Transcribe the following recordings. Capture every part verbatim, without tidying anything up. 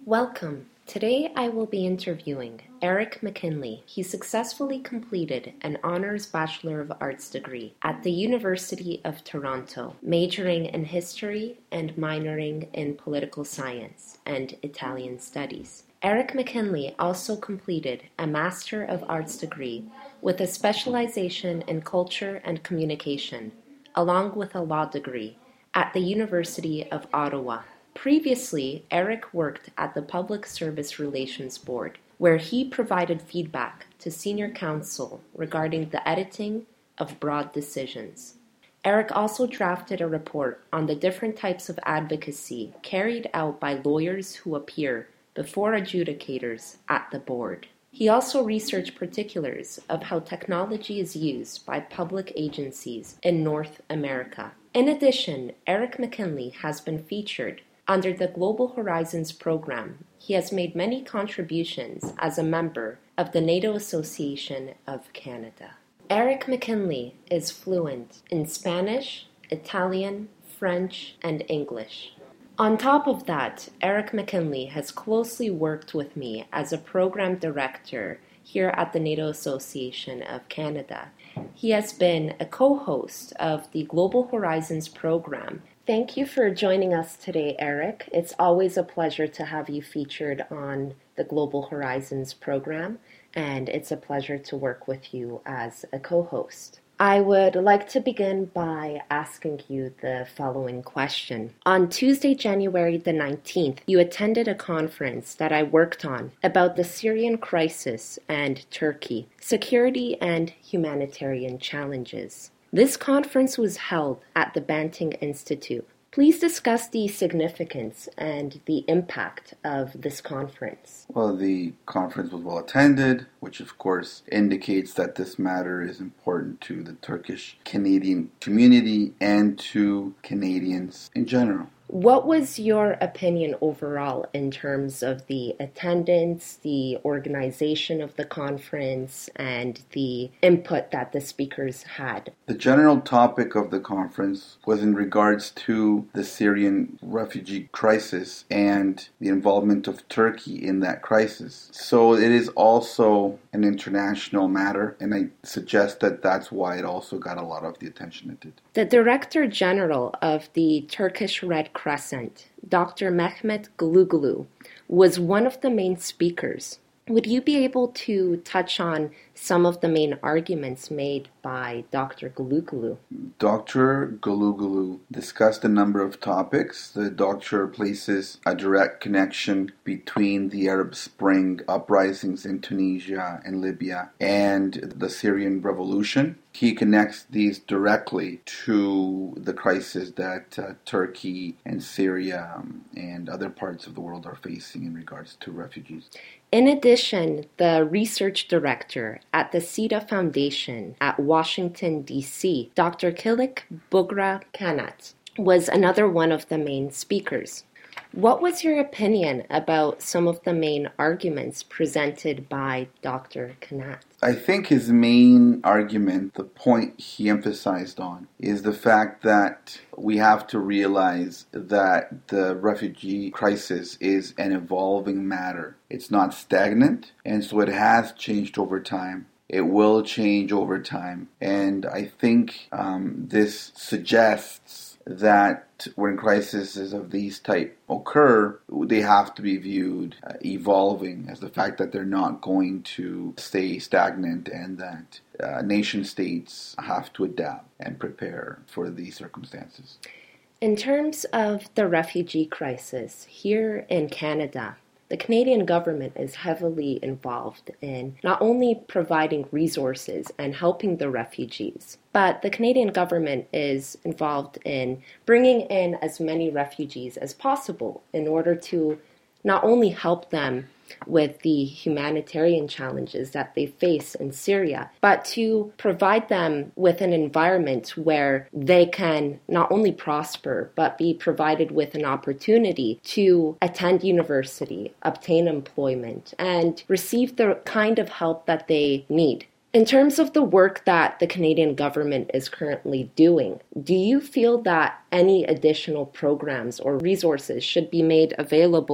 Welcome. Today I will be interviewing Eric McKinley. He successfully completed an Honours Bachelor of Arts degree at the University of Toronto, majoring in history and minoring in political science and Italian studies. Eric McKinley also completed a Master of Arts degree with a specialization in culture and communication, along with a law degree at the University of Ottawa. Previously, Eric worked at the Public Service Relations Board, where he provided feedback to senior counsel regarding the editing of broad decisions. Eric also drafted a report on the different types of advocacy carried out by lawyers who appear before adjudicators at the board. He also researched particulars of how technology is used by public agencies in North America. In addition, Eric McKinley has been featured under the Global Horizons program. He has made many contributions as a member of the NATO Association of Canada. Eric McKinley is fluent in Spanish, Italian, French, and English. On top of that, Eric McKinley has closely worked with me as a program director here at the NATO Association of Canada. He has been a co-host of the Global Horizons program. Thank you for joining us today, Eric. It's always a pleasure to have you featured on the Global Horizons program, and it's a pleasure to work with you as a co-host. I would like to begin by asking you the following question. On Tuesday, January the nineteenth, you attended a conference that I worked on about the Syrian crisis and Turkey, security and humanitarian challenges. This conference was held at the Banting Institute. Please discuss the significance and the impact of this conference. Well, the conference was well attended, which of course indicates that this matter is important to the Turkish Canadian community and to Canadians in general. What was your opinion overall in terms of the attendance, the organization of the conference, and the input that the speakers had? The general topic of the conference was in regards to the Syrian refugee crisis and the involvement of Turkey in that crisis. So it is also an international matter, and I suggest that that's why it also got a lot of the attention it did. The Director General of the Turkish Red Crescent, Doctor Mehmet Glugulu, was one of the main speakers. Would you be able to touch on some of the main arguments made by Doctor Glugulu? Doctor Glugulu discussed a number of topics. The doctor places a direct connection between the Arab Spring uprisings in Tunisia and Libya and the Syrian revolution. He connects these directly to the crisis that uh, Turkey and Syria um, and other parts of the world are facing in regards to refugees. In addition, the research director at the SIDA Foundation at Washington, D C, Doctor Kilik Bugra Kanat, was another one of the main speakers. What was your opinion about some of the main arguments presented by Doctor Kanat? I think his main argument, the point he emphasized on, is the fact that we have to realize that the refugee crisis is an evolving matter. It's not stagnant, and so it has changed over time. It will change over time. And I think um, this suggests that when crises of these type occur, they have to be viewed uh, evolving as the fact that they're not going to stay stagnant and that uh, nation states have to adapt and prepare for these circumstances. In terms of the refugee crisis here in Canada, the Canadian government is heavily involved in not only providing resources and helping the refugees, but the Canadian government is involved in bringing in as many refugees as possible in order to not only help them with the humanitarian challenges that they face in Syria, but to provide them with an environment where they can not only prosper, but be provided with an opportunity to attend university, obtain employment, and receive the kind of help that they need. In terms of the work that the Canadian government is currently doing, do you feel that any additional programs or resources should be made available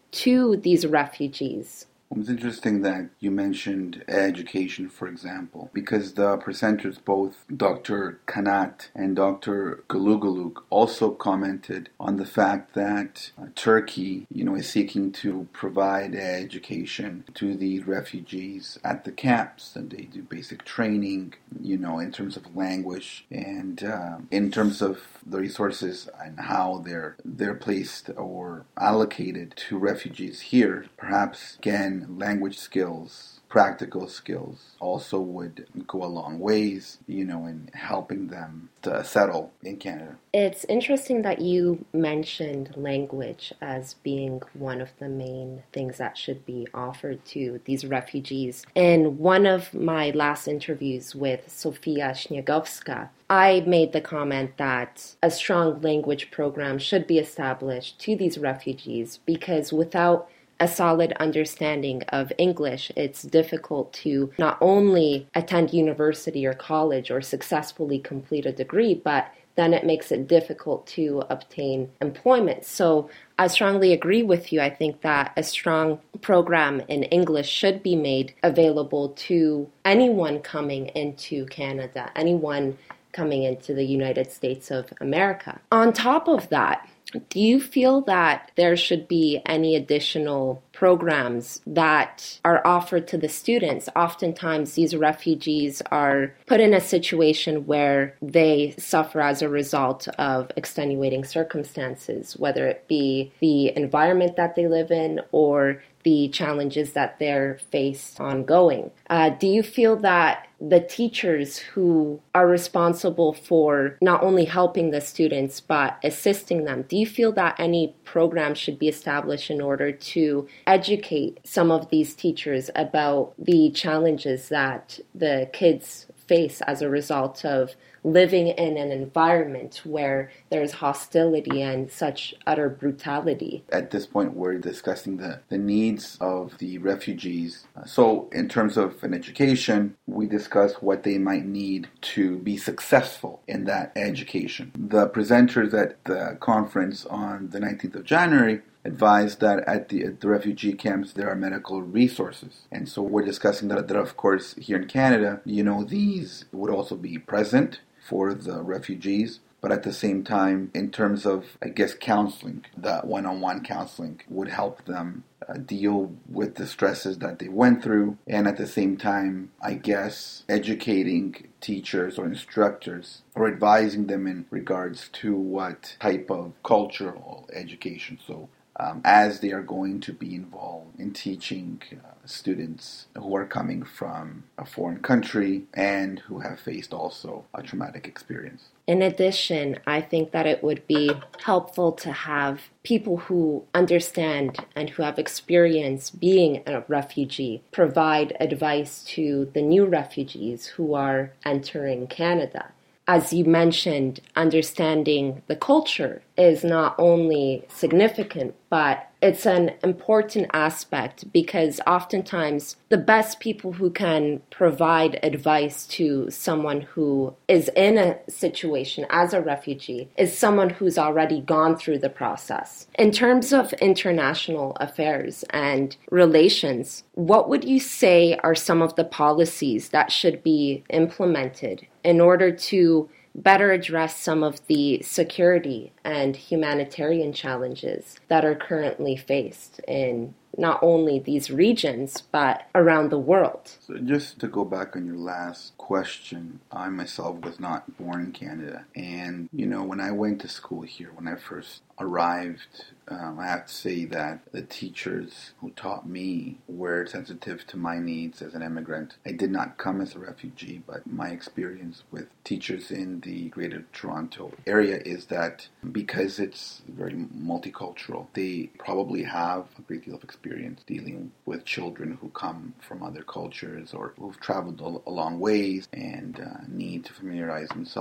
to these refugees? It's interesting that you mentioned education, for example, because the presenters, both Doctor Kanat and Doctor Galuguluk, also commented on the fact that uh, Turkey, you know, is seeking to provide education to these refugees at the camps, and they do basic training, you know, in terms of language and uh, in terms of the resources and how they're they're placed or allocated to refugees here. Perhaps again, language skills, practical skills also would go a long ways, you know, in helping them to settle in Canada. It's interesting that you mentioned language as being one of the main things that should be offered to these refugees. In one of my last interviews with Sofia Śniegowska, I made the comment that a strong language program should be established to these refugees because without a solid understanding of English, it's difficult to not only attend university or college or successfully complete a degree, but then it makes it difficult to obtain employment. So I strongly agree with you. I think that a strong program in English should be made available to anyone coming into Canada, anyone coming into the United States of America. On top of that, do you feel that there should be any additional programs that are offered to the students? Oftentimes, these refugees are put in a situation where they suffer as a result of extenuating circumstances, whether it be the environment that they live in or the challenges that they're faced ongoing. Uh, do you feel that the teachers who are responsible for not only helping the students but assisting them, do you feel that any program should be established in order to educate some of these teachers about the challenges that the kids face as a result of living in an environment where there's hostility and such utter brutality? At this point, we're discussing the, the needs of the refugees. So in terms of an education, we discuss what they might need to be successful in that education. The presenters at the conference on the nineteenth of January advised that at the, at the refugee camps there are medical resources. And so we're discussing that, that, of course, here in Canada, you know, these would also be present for the refugees. But at the same time, in terms of, I guess, counseling, that one-on-one counseling would help them uh, deal with the stresses that they went through. And at the same time, I guess, educating teachers or instructors or advising them in regards to what type of cultural education. So Um, as they are going to be involved in teaching uh, students who are coming from a foreign country and who have faced also a traumatic experience. In addition, I think that it would be helpful to have people who understand and who have experience being a refugee provide advice to the new refugees who are entering Canada. As you mentioned, understanding the culture is not only significant, but it's an important aspect because oftentimes the best people who can provide advice to someone who is in a situation as a refugee is someone who's already gone through the process. In terms of international affairs and relations, what would you say are some of the policies that should be implemented in order to better address some of the security and humanitarian challenges that are currently faced in not only these regions, but around the world? So just to go back on your last question, I myself was not born in Canada. And, you know, when I went to school here, when I first arrived, um, I have to say that the teachers who taught me were sensitive to my needs as an immigrant. I did not come as a refugee, but my experience with teachers in the Greater Toronto area is that because it's very multicultural, they probably have a great deal of experience dealing with children who come from other cultures or who've traveled a long ways and uh, need to familiarize themselves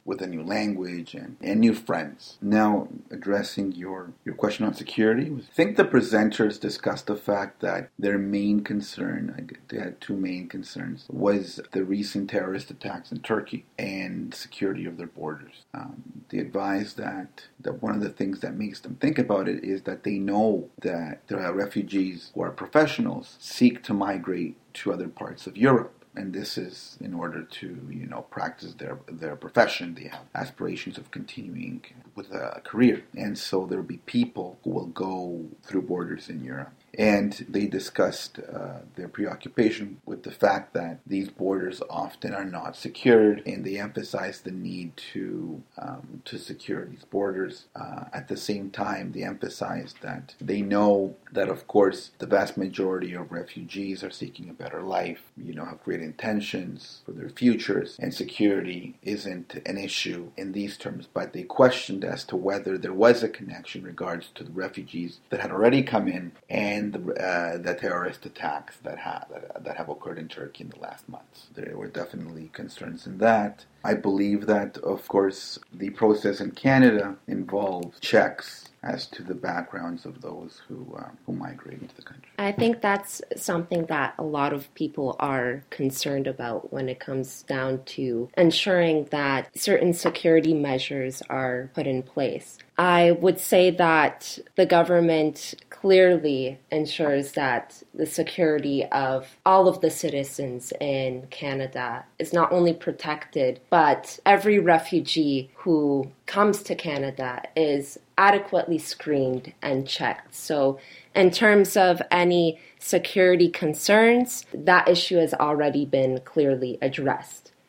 with a new language and, and new friends. Now, addressing your, your question on security, I think the presenters discussed the fact that their main concern, they had two main concerns, was the recent terrorist attacks in Turkey and security of their borders. Um, they advised that, that one of the things that makes them think about it is that they know that the refugees who are professionals seek to migrate to other parts of Europe. And this is in order to, you know, practice their their profession. They have aspirations of continuing with a career. And so there will be people who will go through borders in Europe. And they discussed uh, their preoccupation with the fact that these borders often are not secured, and they emphasized the need to um, to secure these borders. Uh, at the same time, they emphasized that they know that, of course, the vast majority of refugees are seeking a better life, you know, have great intentions for their futures, and security isn't an issue in these terms. But they questioned as to whether there was a connection in regards to the refugees that had already come in and The, uh, the terrorist attacks that have that have occurred in Turkey in the last months. There were definitely concerns in that. I believe that, of course, the process in Canada involves checks as to the backgrounds of those who uh, who migrate into the country. I think that's something that a lot of people are concerned about when it comes down to ensuring that certain security measures are put in place. I would say that the government clearly ensures that the security of all of the citizens in Canada is not only protected, but every refugee who comes to Canada is adequately screened and checked. So in terms of any security concerns, that issue has already been clearly addressed.